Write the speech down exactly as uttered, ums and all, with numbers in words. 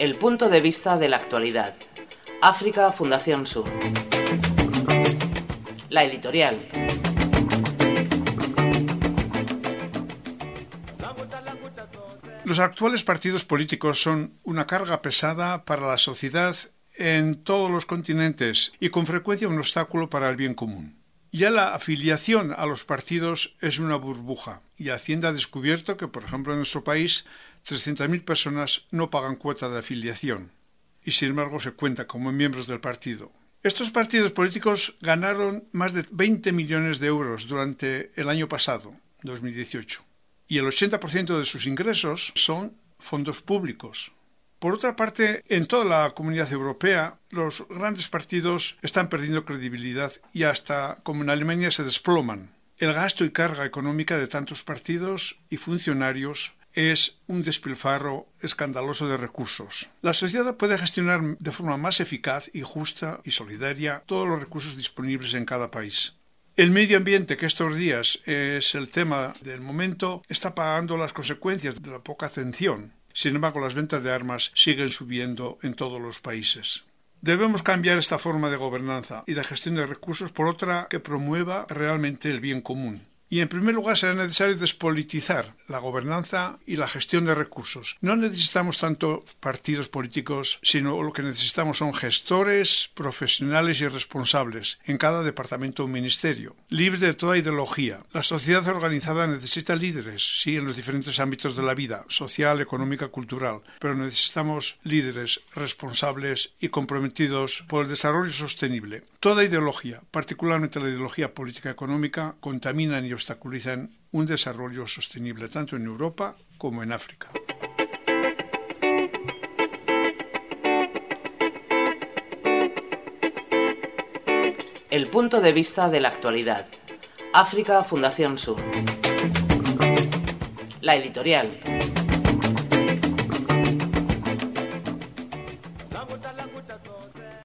El punto de vista de la actualidad. África Fundación Sur. La editorial. Los actuales partidos políticos son una carga pesada para la sociedad en todos los continentes y con frecuencia un obstáculo para el bien común. Ya la afiliación a los partidos es una burbuja y Hacienda ha descubierto que, por ejemplo, en nuestro país trescientas mil personas no pagan cuota de afiliación y sin embargo se cuenta como miembros del partido. Estos partidos políticos ganaron más de veinte millones de euros durante el año pasado, dos mil dieciocho, y el ochenta por ciento de sus ingresos son fondos públicos. Por otra parte, en toda la Comunidad Europea, los grandes partidos están perdiendo credibilidad y hasta, como en Alemania, se desploman. El gasto y carga económica de tantos partidos y funcionarios es un despilfarro escandaloso de recursos. La sociedad puede gestionar de forma más eficaz y justa y solidaria todos los recursos disponibles en cada país. El medio ambiente, que estos días es el tema del momento, está pagando las consecuencias de la poca atención. Sin embargo, las ventas de armas siguen subiendo en todos los países. Debemos cambiar esta forma de gobernanza y de gestión de recursos por otra que promueva realmente el bien común. Y en primer lugar será necesario despolitizar la gobernanza y la gestión de recursos. No necesitamos tanto partidos políticos, sino lo que necesitamos son gestores profesionales y responsables en cada departamento o ministerio, libres de toda ideología. La sociedad organizada necesita líderes, sí, en los diferentes ámbitos de la vida, social, económica, cultural, pero necesitamos líderes responsables y comprometidos por el desarrollo sostenible. Toda ideología, particularmente la ideología política económica, contamina y obstaculizan un desarrollo sostenible tanto en Europa como en África. El punto de vista de la actualidad. África Fundación Sur. La editorial.